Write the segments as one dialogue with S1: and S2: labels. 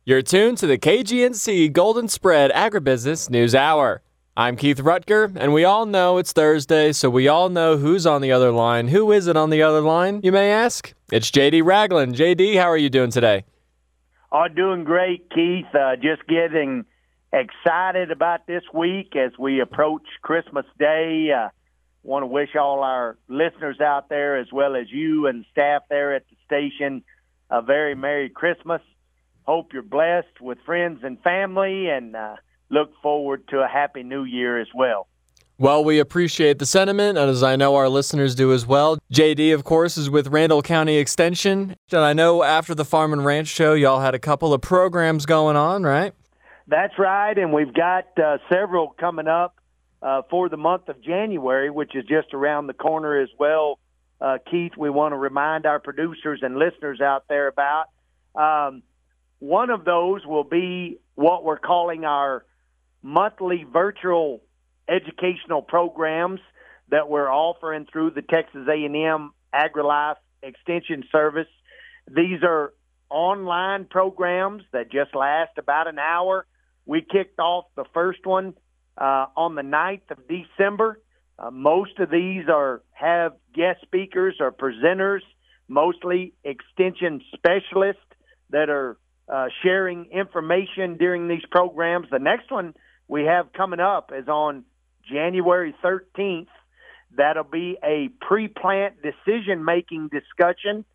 S1: You're tuned to the KGNC Golden Spread Agribusiness News Hour. I'm Keith Rutger, and we all know it's Thursday, so we all know who's on the other line. Who is it on the other line, you may ask? It's J.D. Ragland. J.D., how are you doing today?
S2: Oh, doing great, Keith. Just getting excited about this week as we approach Christmas Day. Want to wish all our listeners out there, as well as you and staff there at the station, a very Merry Christmas. Hope you're blessed with friends and family, and look forward to a Happy New Year as well.
S1: Well, we appreciate the sentiment, and as I know our listeners do as well. JD, of course, is with Randall County Extension, and I know after the Farm and Ranch Show, y'all had a couple of programs going on, right?
S2: That's right, and we've got several coming up for the month of January, which is just around the corner as well. Keith, we want to remind our producers and listeners out there about. One of those will be what we're calling our monthly virtual educational programs that we're offering through the Texas A&M AgriLife Extension Service. These are online programs that just last about an hour. We kicked off the first one on the 9th of December. Most of these have guest speakers or presenters, mostly extension specialists that are sharing information during these programs. The next one we have coming up is on January 13th. That'll be a pre-plant decision-making discussion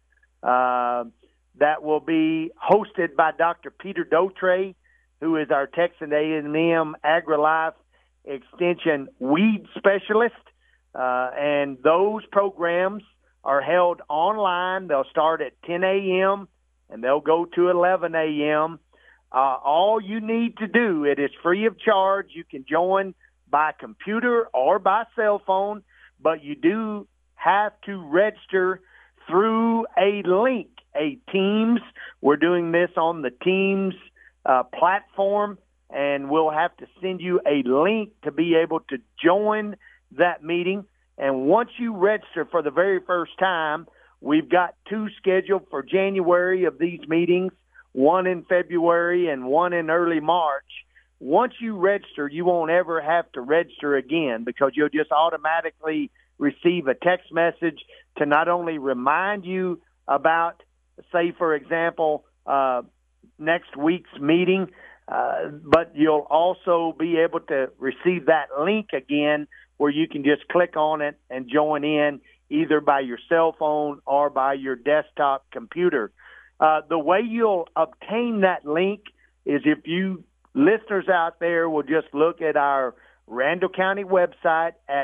S2: that will be hosted by Dr. Peter Dautre, who is our Texas A&M AgriLife Extension weed specialist. And those programs are held online. They'll start at 10 a.m., and they'll go to 11 a.m. All you need to do, it is free of charge. You can join by computer or by cell phone, but you do have to register through a link, a Teams. We're doing this on the Teams platform, and we'll have to send you a link to be able to join that meeting. And once you register for the very first time, we've got two scheduled for January of these meetings, one in February and one in early March. Once you register, you won't ever have to register again because you'll just automatically receive a text message to not only remind you about, say, for example, next week's meeting, but you'll also be able to receive that link again where you can just click on it and join in either by your cell phone or by your desktop computer. The way you'll obtain that link is if you listeners out there will just look at our Randall County website at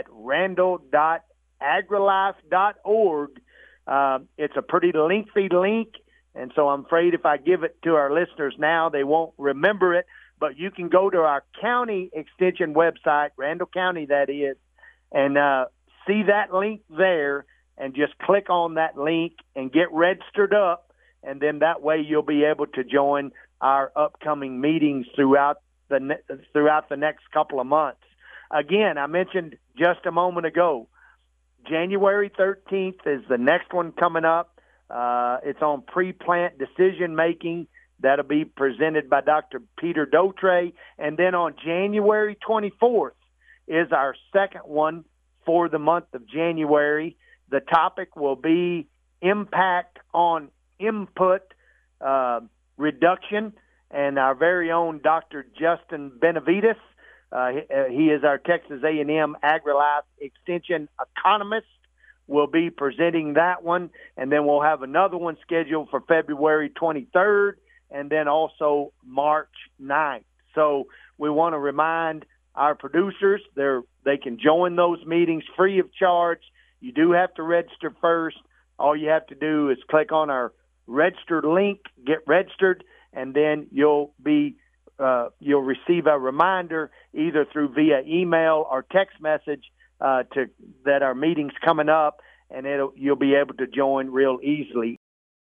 S2: randall.agrilife.org. It's a pretty lengthy link, and so I'm afraid if I give it to our listeners now, they won't remember it. But you can go to our county extension website, Randall County that is, and see that link there and just click on that link and get registered up, and then that way you'll be able to join our upcoming meetings throughout the next couple of months. Again, I mentioned just a moment ago, January 13th is the next one coming up. It's on pre-plant decision-making. That'll be presented by Dr. Peter Dautre. And then on January 24th is our second one for the month of January. The topic will be impact on input reduction, and our very own Dr. Justin Benavides. He is our Texas A&M AgriLife Extension economist. Will be presenting that one, and then we'll have another one scheduled for February 23rd, and then also March 9th. So we want to remind our producers they can join those meetings free of charge. You do have to register first. All you have to do is click on our registered link, get registered, and then you'll receive a reminder either through via email or text message that our meeting's coming up, and you'll be able to join real easily.